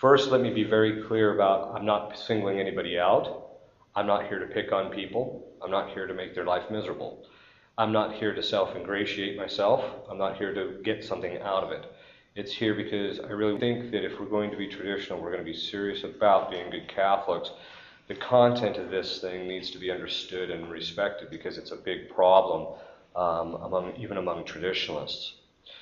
First, let me be very clear about I'm not singling anybody out. I'm not here to pick on people. I'm not here to make their life miserable. I'm not here to self-ingratiate myself. I'm not here to get something out of it. It's here because I really think that if we're going to be traditional, we're going to be serious about being good Catholics, the content of this thing needs to be understood and respected because it's a big problem even among traditionalists.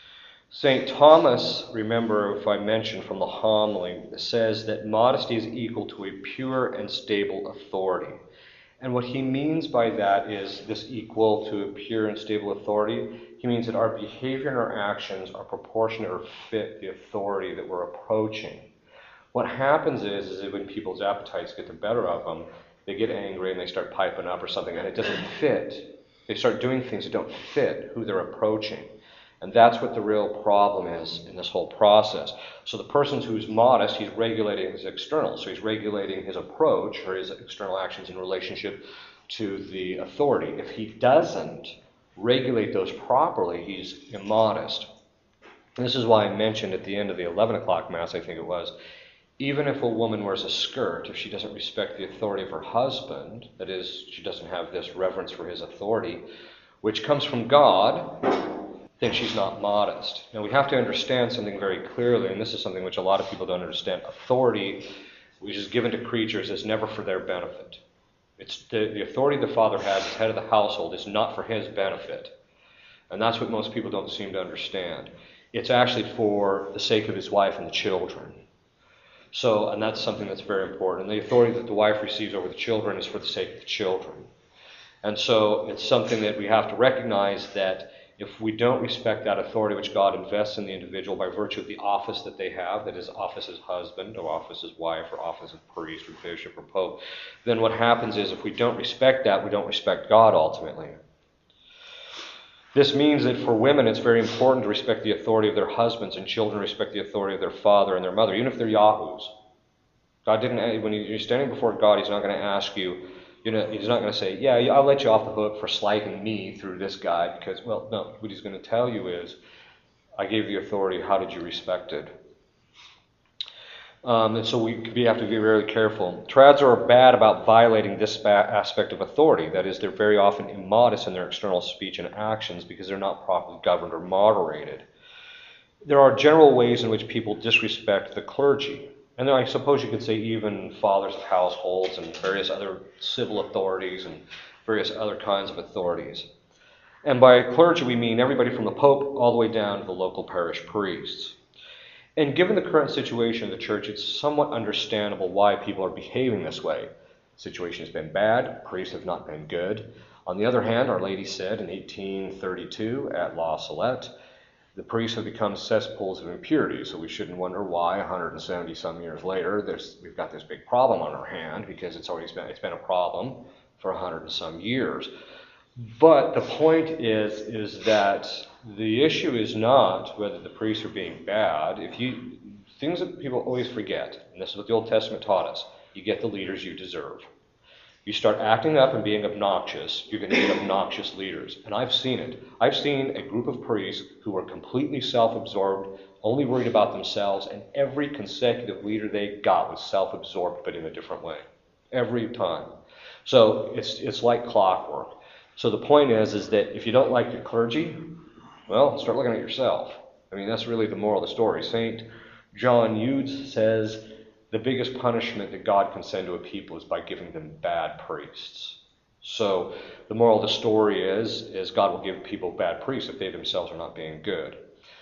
St. Thomas, remember if I mentioned from the homily, says that modesty is equal to a pure and stable authority. And what he means by that is this equal to a pure and stable authority. He means that our behavior and our actions are proportionate or fit the authority that we're approaching. What happens is that when people's appetites get the better of them, they get angry and they start piping up or something, and it doesn't fit. They start doing things that don't fit who they're approaching. And that's what the real problem is in this whole process. So the person who's modest, he's regulating his external. So he's regulating his approach or his external actions in relationship to the authority. If he doesn't regulate those properly, he's immodest. And this is why I mentioned at the end of the 11 o'clock Mass, I think it was, even if a woman wears a skirt, if she doesn't respect the authority of her husband, that is, she doesn't have this reverence for his authority, which comes from God, then she's not modest. Now we have to understand something very clearly, and this is something which a lot of people don't understand. Authority, which is given to creatures, is never for their benefit. It's the authority the father has as head of the household is not for his benefit. And that's what most people don't seem to understand. It's actually for the sake of his wife and the children. So, and that's something that's very important. And the authority that the wife receives over the children is for the sake of the children. And so it's something that we have to recognize that if we don't respect that authority which God invests in the individual by virtue of the office that they have, that is office as husband or office as wife or office as priest or bishop or pope, then what happens is if we don't respect that, we don't respect God ultimately. This means that for women it's very important to respect the authority of their husbands, and children respect the authority of their father and their mother, even if they're yahoos. God didn't, when you're standing before God, he's not going to ask you, he's not going to say, yeah, I'll let you off the hook for slighting me through this guy, because, well, no, what he's going to tell you is, I gave the authority, how did you respect it? And so we have to be very careful. Trads are bad about violating this aspect of authority. That is, they're very often immodest in their external speech and actions because they're not properly governed or moderated. There are general ways in which people disrespect the clergy. And then I suppose you could say even fathers of households and various other civil authorities and various other kinds of authorities. And by clergy we mean everybody from the Pope all the way down to the local parish priests. And given the current situation of the church, it's somewhat understandable why people are behaving this way. The situation has been bad, priests have not been good. On the other hand, Our Lady said in 1832 at La Salette, the priests have become cesspools of impurity, so we shouldn't wonder why 170 some years later we've got this big problem on our hand, because it's been a problem for 100 and some years. But the point is that the issue is not whether the priests are being bad. Things that people always forget, and this is what the Old Testament taught us, you get the leaders you deserve. You start acting up and being obnoxious, you're going to get obnoxious leaders. And I've seen it. I've seen a group of priests who were completely self-absorbed, only worried about themselves, and every consecutive leader they got was self-absorbed, but in a different way. Every time. So it's like clockwork. So the point is that if you don't like your clergy, well, start looking at yourself. I mean, that's really the moral of the story. St. John Eudes says the biggest punishment that God can send to a people is by giving them bad priests. So the moral of the story is God will give people bad priests if they themselves are not being good.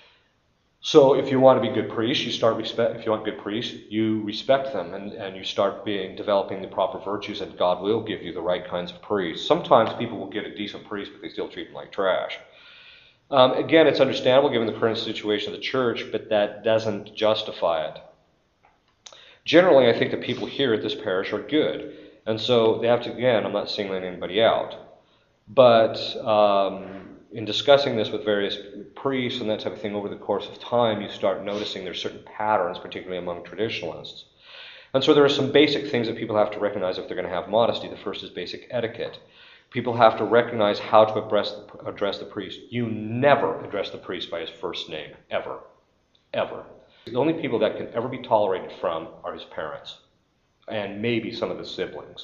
So if you want to be good priests, if you want good priests, you respect them and you start developing the proper virtues, and God will give you the right kinds of priests. Sometimes people will get a decent priest, but they still treat them like trash. Again, it's understandable given the current situation of the church, but that doesn't justify it. Generally, I think the people here at this parish are good. And so they have to, again, I'm not singling anybody out. But in discussing this with various priests and that type of thing over the course of time, you start noticing there's certain patterns, particularly among traditionalists. And so there are some basic things that people have to recognize if they're going to have modesty. The first is basic etiquette. People have to recognize how to address the priest. You never address the priest by his first name, ever. Ever. The only people that can ever be tolerated from are his parents, and maybe some of the siblings.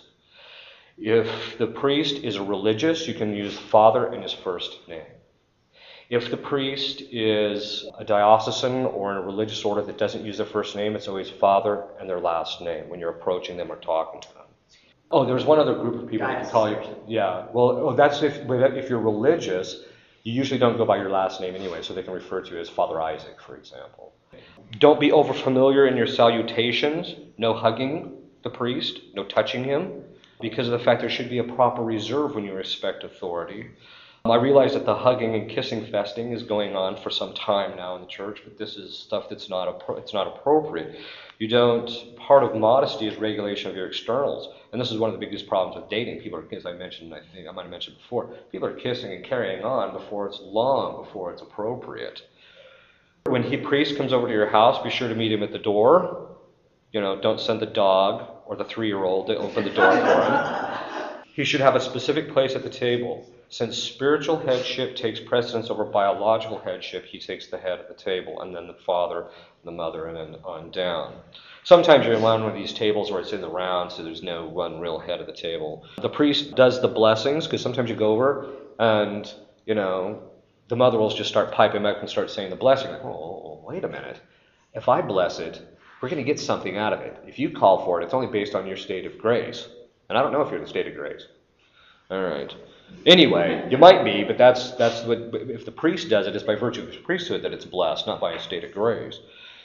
If the priest is a religious, you can use father and his first name. If the priest is a diocesan or in a religious order that doesn't use their first name, it's always father and their last name when you're approaching them or talking to them. Oh, there's one other group of people that can call you. Yeah, well, that's if you're religious, you usually don't go by your last name anyway, so they can refer to you as Father Isaac, for example. Don't be overfamiliar in your salutations. No hugging the priest, no touching him, because of the fact there should be a proper reserve when you respect authority. I realize that the hugging and kissing festing is going on for some time now in the church, but this is stuff that's not appropriate. You don't. Part of modesty is regulation of your externals, and this is one of the biggest problems with dating. People are, as I mentioned, I think I might have mentioned before, people are kissing and carrying on before it's appropriate. When priest comes over to your house, be sure to meet him at the door. Don't send the dog or the 3-year-old to open the door for him. He should have a specific place at the table. Since spiritual headship takes precedence over biological headship, he takes the head at the table, and then the father, the mother, and then on down. Sometimes you're on one of these tables where it's in the round, so there's no one real head at the table. The priest does the blessings, because sometimes you go over and, the mother will just start piping up and start saying the blessing. Like, oh, wait a minute. If I bless it, we're going to get something out of it. If you call for it, it's only based on your state of grace. And I don't know if you're in the state of grace. All right. Anyway, you might be, but that's what, if the priest does it, it's by virtue of his priesthood that it's blessed, not by a state of grace.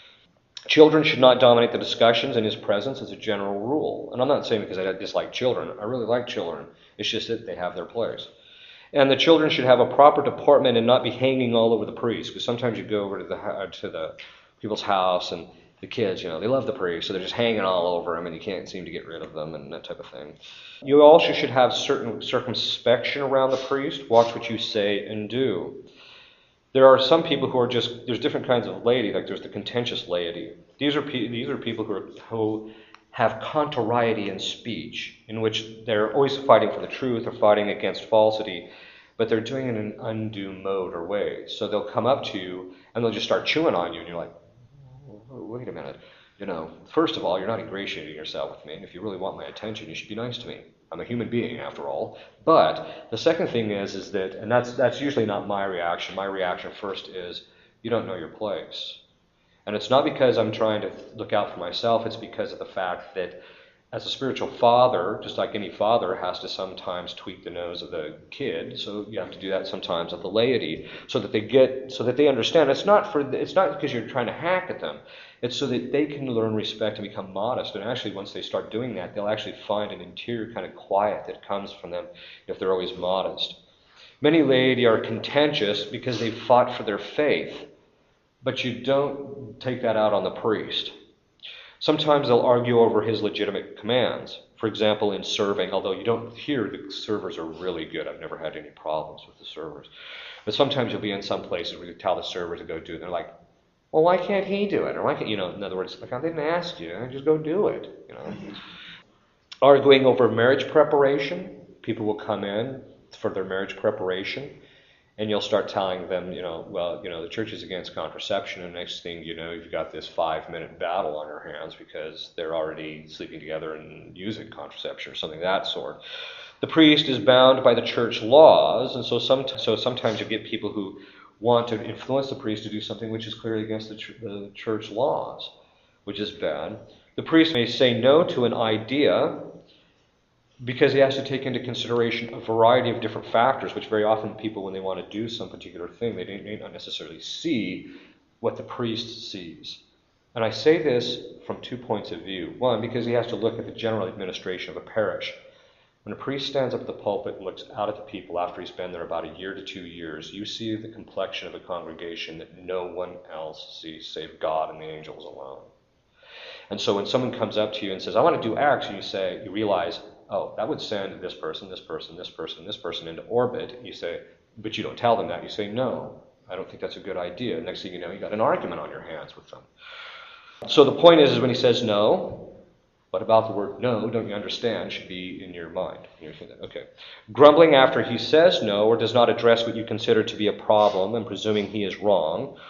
Children should not dominate the discussions in his presence as a general rule. And I'm not saying because I dislike children. I really like children. It's just that they have their place. And the children should have a proper deportment and not be hanging all over the priest, because sometimes you go over to the people's house and the kids, they love the priest, so they're just hanging all over him and you can't seem to get rid of them and that type of thing. You also should have certain circumspection around the priest. Watch what you say and do. There are some people who are there's different kinds of laity, like there's the contentious laity. These are people who have contrariety in speech, in which they're always fighting for the truth or fighting against falsity, but they're doing it in an undue mode or way. So they'll come up to you and they'll just start chewing on you, and you're like, wait a minute, first of all, you're not ingratiating yourself with me, and if you really want my attention, you should be nice to me. I'm a human being, after all. But the second thing is that, and that's usually not my reaction. My reaction first is, you don't know your place. And it's not because I'm trying to look out for myself, it's because of the fact that as a spiritual father, just like any father has to sometimes tweak the nose of the kid, so you have to do that sometimes of the laity, so that they understand. It's not because you're trying to hack at them. It's so that they can learn respect and become modest. And actually, once they start doing that, they'll actually find an interior kind of quiet that comes from them if they're always modest. Many laity are contentious because they've fought for their faith, but you don't take that out on the priest. Sometimes they'll argue over his legitimate commands. For example, in serving, although you don't hear the servers are really good. I've never had any problems with the servers. But sometimes you'll be in some places where you tell the server to go do it, and they're like, well, why can't he do it? Or why can't, in other words, like, I didn't ask you, just go do it, Arguing over marriage preparation. People will come in for their marriage preparation, and you'll start telling them, the church is against contraception, and next thing you know, you've got this 5-minute battle on your hands because they're already sleeping together and using contraception or something of that sort. The priest is bound by the church laws, and so sometimes you get people who want to influence the priest to do something which is clearly against the church laws, which is bad. The priest may say no to an idea because he has to take into consideration a variety of different factors, which very often people, when they want to do some particular thing, they may not necessarily see what the priest sees. And I say this from 2 points of view. One, because he has to look at the general administration of a parish. When a priest stands up at the pulpit and looks out at the people after he's been there about 1 year to 2 years, you see the complexion of a congregation that no one else sees save God and the angels alone. And so when someone comes up to you and says, I want to do X, and you realize, oh, that would send this person, this person, this person, this person into orbit. You say, but you don't tell them that. You say, no, I don't think that's a good idea. Next thing you know, you got an argument on your hands with them. So the point is when he says no, what about the word no, don't you understand, should be in your mind. Okay. Grumbling after he says no or does not address what you consider to be a problem and presuming he is wrong,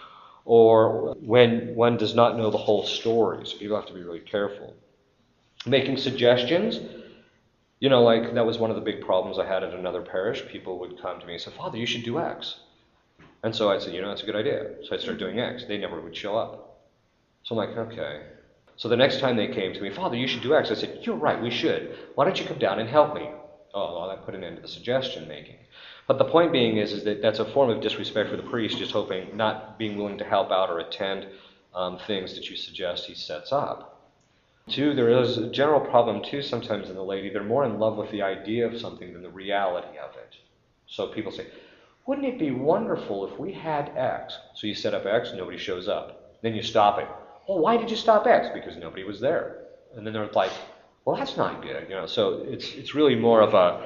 or when one does not know the whole story. So people have to be really careful. Making suggestions, like that was one of the big problems I had at another parish. People would come to me and say, Father, you should do X. And so I'd say, that's a good idea. So I'd start doing X. They never would show up. So I'm like, okay. So the next time they came to me, Father, you should do X. I said, you're right, we should. Why don't you come down and help me? Oh, well, that put an end to the suggestion making. But the point being is that that's a form of disrespect for the priest, just hoping, not being willing to help out or attend things that you suggest he sets up. Two, there is a general problem too sometimes in the laity. They're more in love with the idea of something than the reality of it. So people say, wouldn't it be wonderful if we had X? So you set up X, nobody shows up. Then you stop it. Well, why did you stop X? Because nobody was there. And then they're like, well, that's not good. So it's really more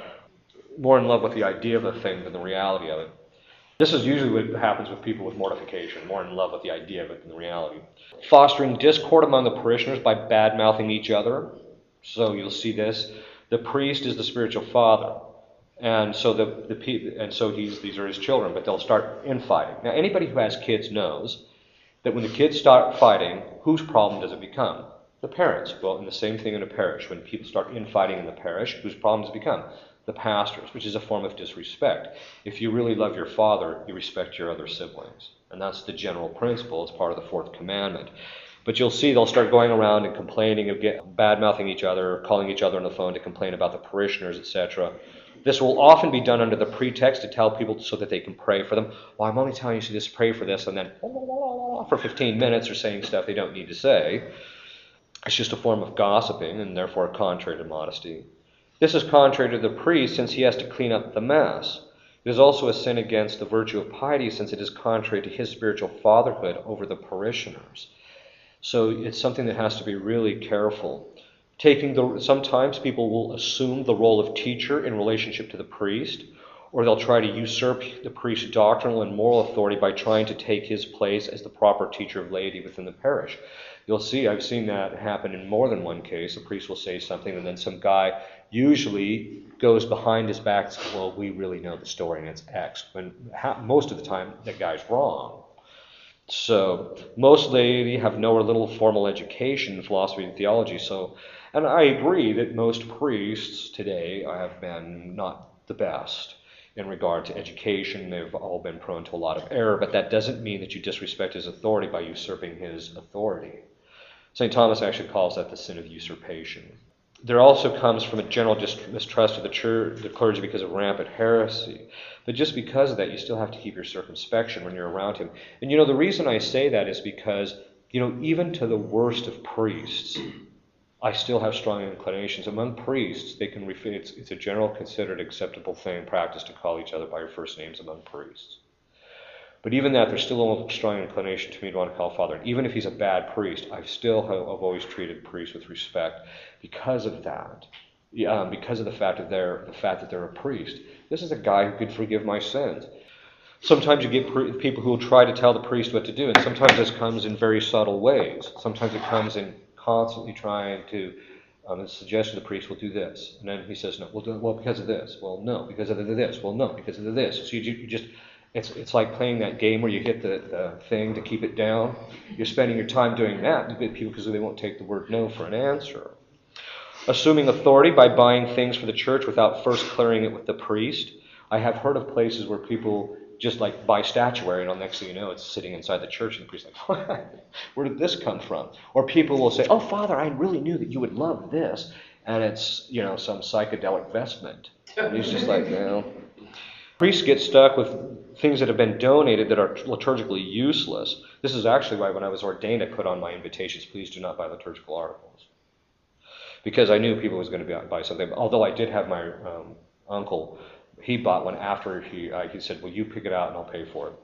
in love with the idea of a thing than the reality of it. This is usually what happens with people with mortification, more in love with the idea of it than the reality. Fostering discord among the parishioners by bad-mouthing each other. So you'll see this. The priest is the spiritual father. And so these are his children, but they'll start infighting. Now, anybody who has kids knows that when the kids start fighting, whose problem does it become? The parents. Well, and the same thing in a parish. When people start infighting in the parish, whose problem does it become? The pastors, which is a form of disrespect. If you really love your father, you respect your other siblings. And that's the general principle. It's part of the fourth commandment. But you'll see they'll start going around and complaining, bad-mouthing each other, calling each other on the phone to complain about the parishioners, etc. This will often be done under the pretext to tell people so that they can pray for them. Well, I'm only telling you to just pray for this, and then for 15 minutes they're saying stuff they don't need to say. It's just a form of gossiping and therefore contrary to modesty. This is contrary to the priest since he has to clean up the mess. It is also a sin against the virtue of piety since it is contrary to his spiritual fatherhood over the parishioners. So it's something that has to be really careful. Sometimes people will assume the role of teacher in relationship to the priest, or they'll try to usurp the priest's doctrinal and moral authority by trying to take his place as the proper teacher of laity within the parish. You'll see, I've seen that happen in more than one case. A priest will say something, and then some guy usually goes behind his back and says, well, we really know the story, and it's X. When most of the time, that guy's wrong. So most laity have no or little formal education in philosophy and theology. And I agree that most priests today have been not the best in regard to education. They've all been prone to a lot of error, but that doesn't mean that you disrespect his authority by usurping his authority. St. Thomas actually calls that the sin of usurpation. There also comes from a general mistrust of the clergy because of rampant heresy. But just because of that, you still have to keep your circumspection when you're around him. And the reason I say that is because, even to the worst of priests, I still have strong inclinations. Among priests, it's a general considered acceptable thing in practice to call each other by your first names among priests. But even that, there's still a strong inclination to me to want to call Father. And even if he's a bad priest, I've always treated priests with respect because of that. Because of the fact that they're a priest. This is a guy who could forgive my sins. Sometimes you get people who will try to tell the priest what to do, and sometimes this comes in very subtle ways. Sometimes it comes in constantly trying to suggest to the priest, we'll do this. And then he says, no, well, because of this. Well, no, because of this. Well, no, because of this. So you just... It's like playing that game where you hit the thing to keep it down. You're spending your time doing that. You get people because they won't take the word no for an answer. Assuming authority by buying things for the church without first clearing it with the priest. I have heard of places where people just like buy statuary, and next thing you know, it's sitting inside the church, and the priest's like, where did this come from? Or people will say, oh, Father, I really knew that you would love this. And it's, some psychedelic vestment. And he's just like, Priests get stuck with things that have been donated that are liturgically useless. This is actually why when I was ordained, I put on my invitations, please do not buy liturgical articles. Because I knew people was going to buy something. Although I did have my uncle, he bought one after he said, well, you pick it out and I'll pay for it.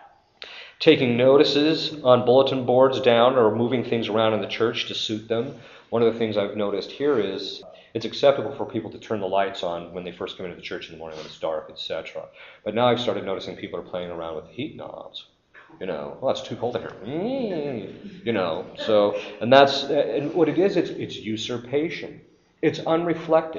Taking notices on bulletin boards down or moving things around in the church to suit them. One of the things I've noticed here is it's acceptable for people to turn the lights on when they first come into the church in the morning when it's dark, etc. But now I've started noticing people are playing around with heat knobs. Well, it's too cold in here. So, and what it is, it's usurpation. It's unreflected.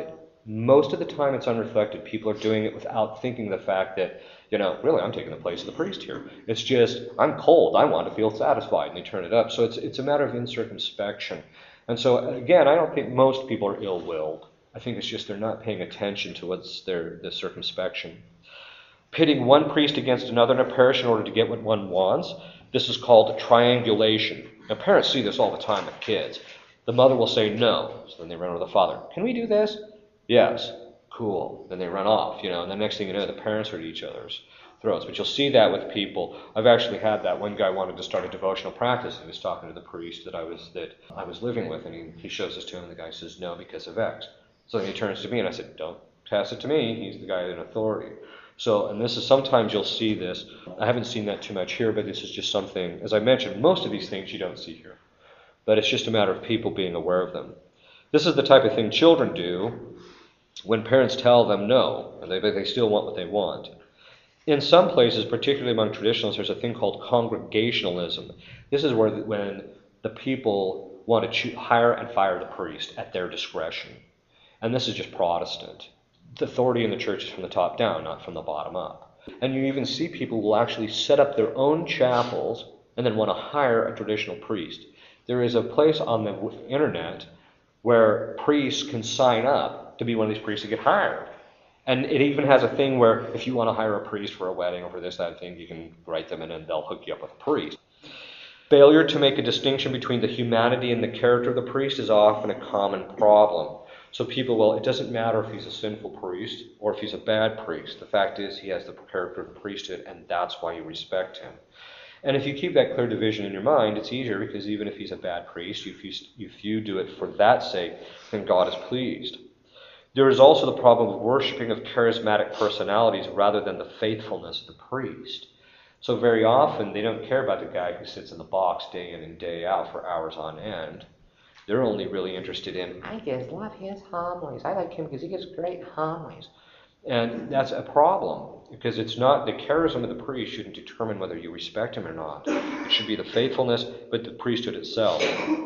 Most of the time it's unreflected. People are doing it without thinking the fact that, really I'm taking the place of the priest here. It's just, I'm cold, I want to feel satisfied, and they turn it up. So it's a matter of incircumspection. And so again, I don't think most people are ill-willed. I think it's just they're not paying attention to what's the circumspection. Pitting one priest against another in a parish in order to get what one wants, this is called triangulation. Now parents see this all the time with kids. The mother will say no, so then they run over to the father. Can we do this? Yes. Cool. Then they run off, and the next thing you know, the parents are at each other's throats. But you'll see that with people. I've actually had that. One guy wanted to start a devotional practice, and he was talking to the priest that I was living with, and he shows this to him, and the guy says, no, because of X. So then he turns to me, and I said, don't pass it to me. He's the guy in authority. So, and this is, sometimes you'll see this. I haven't seen that too much here, but this is just something, as I mentioned, most of these things you don't see here. But it's just a matter of people being aware of them. This is the type of thing children do when parents tell them no, and they still want what they want. In some places, particularly among traditionalists, there's a thing called congregationalism. This is when the people want to hire and fire the priest at their discretion. And this is just Protestant. The authority in the church is from the top down, not from the bottom up. And you even see people who will actually set up their own chapels and then want to hire a traditional priest. There is a place on the internet where priests can sign up to be one of these priests to get hired. And it even has a thing where if you want to hire a priest for a wedding or for this, that thing, you can write them in and they'll hook you up with a priest. Failure to make a distinction between the humanity and the character of the priest is often a common problem. So people it doesn't matter if he's a sinful priest or if he's a bad priest. The fact is he has the character of the priesthood, and that's why you respect him. And if you keep that clear division in your mind, it's easier, because even if he's a bad priest, if you do it for that sake, then God is pleased. There is also the problem of worshiping of charismatic personalities rather than the faithfulness of the priest. So very often they don't care about the guy who sits in the box day in and day out for hours on end. They're only really interested in, I just love his homilies. I like him because he gives great homilies. And that's a problem, because it's not, the charism of the priest shouldn't determine whether you respect him or not. It should be the faithfulness, but the priesthood itself.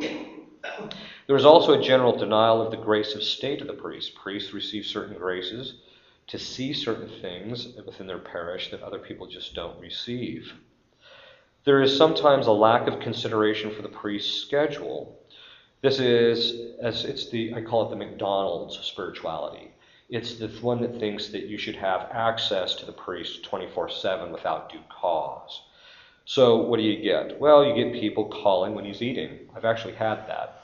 There is also a general denial of the grace of state of the priest. Priests receive certain graces to see certain things within their parish that other people just don't receive. There is sometimes a lack of consideration for the priest's schedule. This is, I call it the McDonald's spirituality. It's the one that thinks that you should have access to the priest 24/7 without due cause. So what do you get? Well, you get people calling when he's eating. I've actually had that.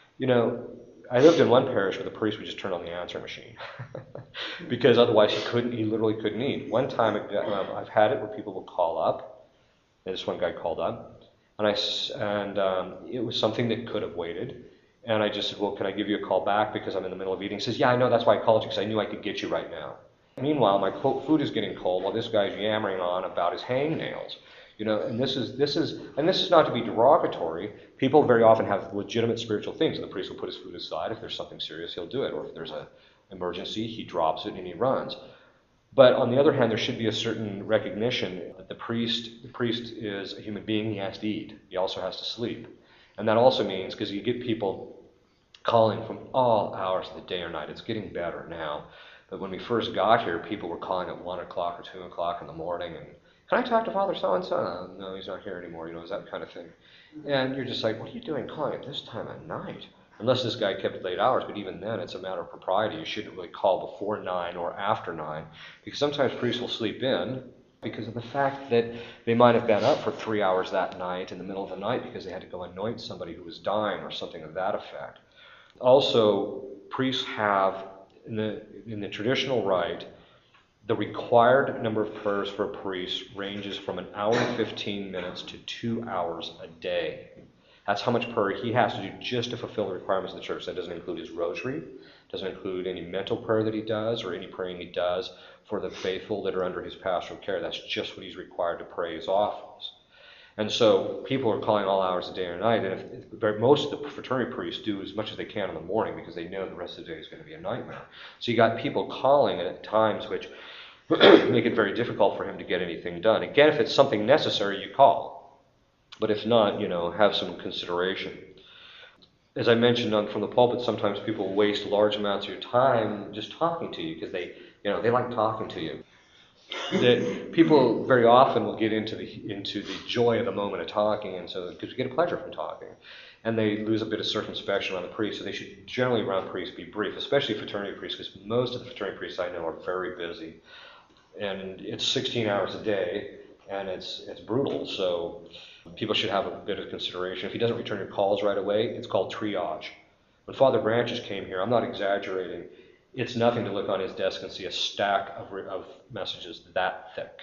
I lived in one parish where the priest would just turn on the answering machine because otherwise he literally couldn't eat. One time I've had it where people will call up. And this one guy called up, and it was something that could have waited. And I just said, well, can I give you a call back because I'm in the middle of eating? He says, yeah, I know, that's why I called you, because I knew I could get you right now. Meanwhile, my food is getting cold while this guy's yammering on about his hangnails. And this is not to be derogatory. People very often have legitimate spiritual things, and the priest will put his food aside. If there's something serious, he'll do it. Or if there's an emergency, he drops it and he runs. But on the other hand, there should be a certain recognition that the priest is a human being. He has to eat. He also has to sleep. And that also means, because you get people calling from all hours of the day or night. It's getting better now. But when we first got here, people were calling at 1 o'clock or 2 o'clock in the morning. And, can I talk to Father so-and-so? No, he's not here anymore. It's that kind of thing. And you're just like, what are you doing calling at this time of night? Unless this guy kept late hours. But even then, it's a matter of propriety. You shouldn't really call before 9 or after 9. Because sometimes priests will sleep in because of the fact that they might have been up for 3 hours that night in the middle of the night because they had to go anoint somebody who was dying or something of that effect. Also, priests have, in the traditional rite, the required number of prayers for a priest ranges from 1 hour and 15 minutes to 2 hours a day. That's how much prayer he has to do just to fulfill the requirements of the church. That doesn't include his rosary, doesn't include any mental prayer that he does or any praying he does for the faithful that are under his pastoral care. That's just what he's required to pray his office. And so people are calling all hours of the day or night, and most of the fraternity priests do as much as they can in the morning because they know the rest of the day is going to be a nightmare. So you got people calling at times which make it very difficult for him to get anything done. Again, if it's something necessary, you call. But if not, have some consideration. As I mentioned from the pulpit, sometimes people waste large amounts of your time just talking to you because they like talking to you. That people very often will get into the joy of the moment of talking, and so because you get a pleasure from talking, and they lose a bit of circumspection around the priest. So they should generally around priests be brief, especially fraternity priests, because most of the fraternity priests I know are very busy, and it's 16 hours a day, and it's brutal. So people should have a bit of consideration. If he doesn't return your calls right away, it's called triage. When Father Branches came here, I'm not exaggerating. It's nothing to look on his desk and see a stack of messages that thick.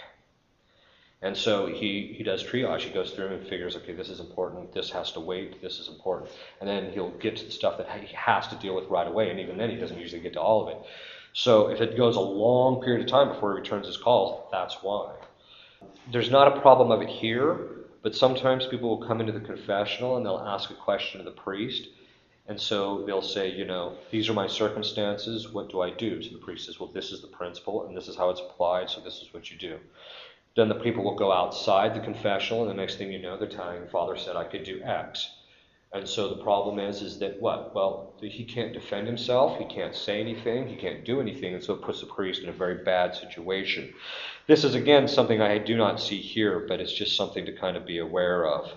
And so he does triage. He goes through and figures, okay, this is important, this has to wait, this is important. And then he'll get to the stuff that he has to deal with right away, and even then he doesn't usually get to all of it. So if it goes a long period of time before he returns his calls, that's why. There's not a problem of it here, but sometimes people will come into the confessional and they'll ask a question to the priest. And so they'll say, these are my circumstances, what do I do? So the priest says, well, this is the principle, and this is how it's applied, so this is what you do. Then the people will go outside the confessional, and the next thing you know, they're telling, Father said I could do X. And so the problem is that what? Well, he can't defend himself, he can't say anything, he can't do anything, and so it puts the priest in a very bad situation. This is, again, something I do not see here, but it's just something to kind of be aware of.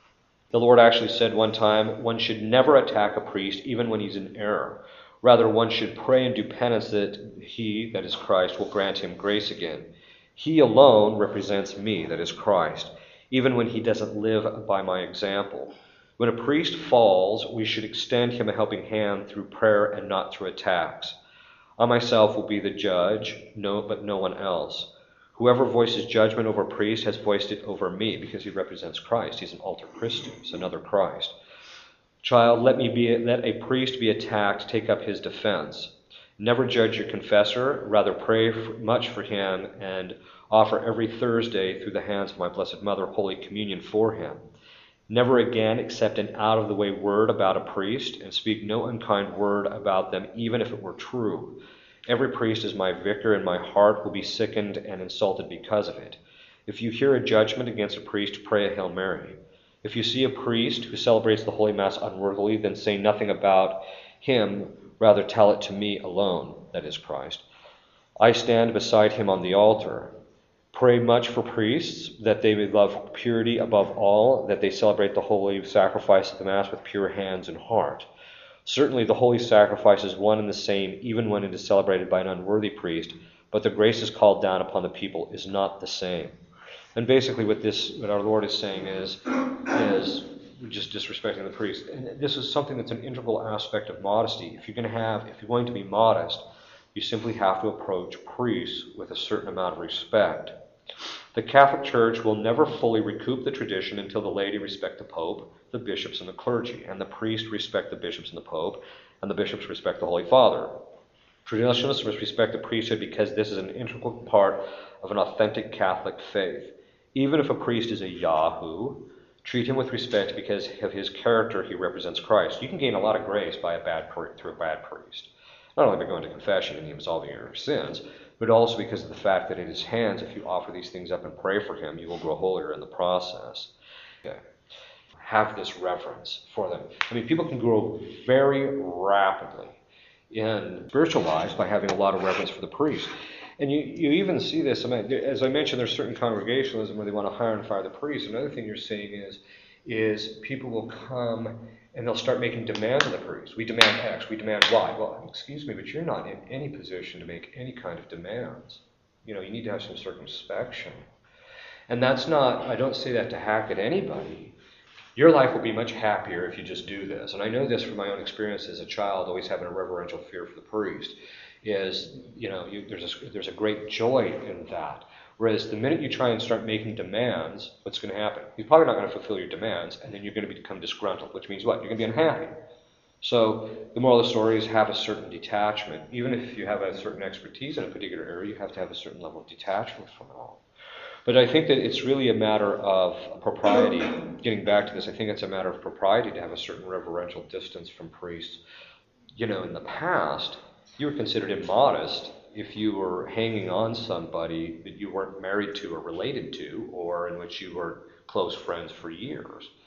The Lord actually said one time, one should never attack a priest, even when he's in error. Rather, one should pray and do penance that he, that is Christ, will grant him grace again. He alone represents me, that is Christ, even when he doesn't live by my example. When a priest falls, we should extend him a helping hand through prayer and not through attacks. I myself will be the judge, but no one else. Whoever voices judgment over a priest has voiced it over me, because he represents Christ. He's an alter Christus, another Christ. Child, let a priest be attacked, take up his defense. Never judge your confessor, rather pray much for him, and offer every Thursday through the hands of my Blessed Mother Holy Communion for him. Never again accept an out-of-the-way word about a priest, and speak no unkind word about them, even if it were true. Every priest is my vicar, and my heart will be sickened and insulted because of it. If you hear a judgment against a priest, pray a Hail Mary. If you see a priest who celebrates the Holy Mass unworthily, then say nothing about him, rather tell it to me alone, that is Christ. I stand beside him on the altar. Pray much for priests, that they may love purity above all, that they celebrate the holy sacrifice of the Mass with pure hands and heart. Certainly the holy sacrifice is one and the same, even when it is celebrated by an unworthy priest, but the graces called down upon the people is not the same. And basically what our Lord is saying is just disrespecting the priest. And this is something that's an integral aspect of modesty. If you're going to be modest, you simply have to approach priests with a certain amount of respect. The Catholic Church will never fully recoup the tradition until the laity respect the Pope, the bishops, and the clergy, and the priests respect the bishops and the Pope, and the bishops respect the Holy Father. Traditionalists must respect the priesthood because this is an integral part of an authentic Catholic faith. Even if a priest is a Yahoo, treat him with respect because of his character. He represents Christ. You can gain a lot of grace through a bad priest. Not only by going to confession and him absolving your sins, but also because of the fact that in his hands, if you offer these things up and pray for him, you will grow holier in the process. Okay. Have this reverence for them. People can grow very rapidly in spiritual lives by having a lot of reverence for the priest. And you even see this, as I mentioned, there's certain congregationalism where they want to hire and fire the priest. Another thing you're seeing is people will come and they'll start making demands of the priest. We demand X, we demand Y. Well, excuse me, but you're not in any position to make any kind of demands. You need to have some circumspection. And that's not, I don't say that to hack at anybody. Your life will be much happier if you just do this. And I know this from my own experience as a child, always having a reverential fear for the priest, there's a great joy in that. Whereas the minute you try and start making demands, what's going to happen? He's probably not going to fulfill your demands, and then you're going to become disgruntled, which means what? You're going to be unhappy. So the moral of the story is have a certain detachment. Even if you have a certain expertise in a particular area, you have to have a certain level of detachment from it all. But I think that it's really a matter of propriety. Getting back to this, I think it's a matter of propriety to have a certain reverential distance from priests. In the past, you were considered immodest if you were hanging on somebody that you weren't married to or related to, or in which you were close friends for years.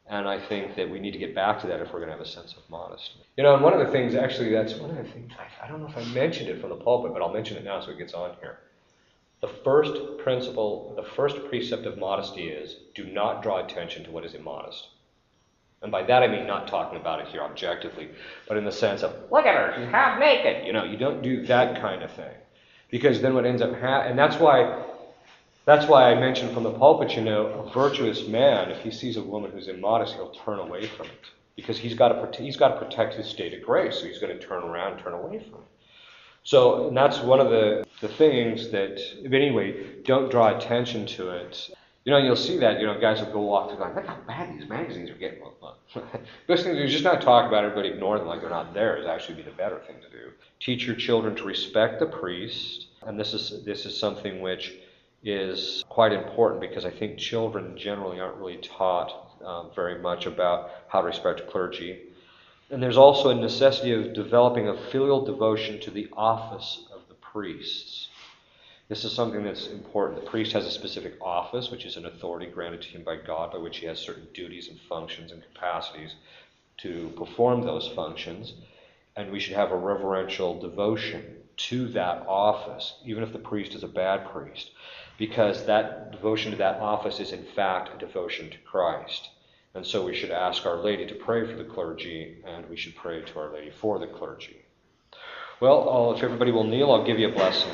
And I think that we need to get back to that if we're going to have a sense of modesty. And one of the things, actually, that's one of the things, I don't know if I mentioned it from the pulpit, but I'll mention it now so it gets on here. The first principle, the first precept of modesty is, do not draw attention to what is immodest. And by that I mean not talking about it here objectively, but in the sense of, look at her, she's half naked. You don't do that kind of thing. Because then what ends up and that's why I mentioned from the pulpit, a virtuous man, if he sees a woman who's immodest, he'll turn away from it. Because he's got to protect his state of grace, so he's going to turn around and turn away from it. So, and that's one of the things that, but anyway, don't draw attention to it. You'll see that, guys will go walk through going, look how bad these magazines are getting. Best thing to do is just not talk about it, everybody ignore them like they're not there is actually be the better thing to do. Teach your children to respect the priest, and this is something which is quite important because I think children generally aren't really taught very much about how to respect clergy. And there's also a necessity of developing a filial devotion to the office of the priests. This is something that's important. The priest has a specific office, which is an authority granted to him by God, by which he has certain duties and functions and capacities to perform those functions. And we should have a reverential devotion to that office, even if the priest is a bad priest, because that devotion to that office is in fact a devotion to Christ. And so we should ask Our Lady to pray for the clergy, and we should pray to Our Lady for the clergy. Well, if everybody will kneel, I'll give you a blessing.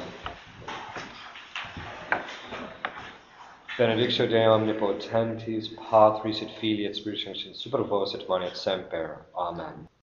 Benedictio Deum omnipotentis, Patris et Filii et Spiritus Sancti, super vos et manet semper. Amen.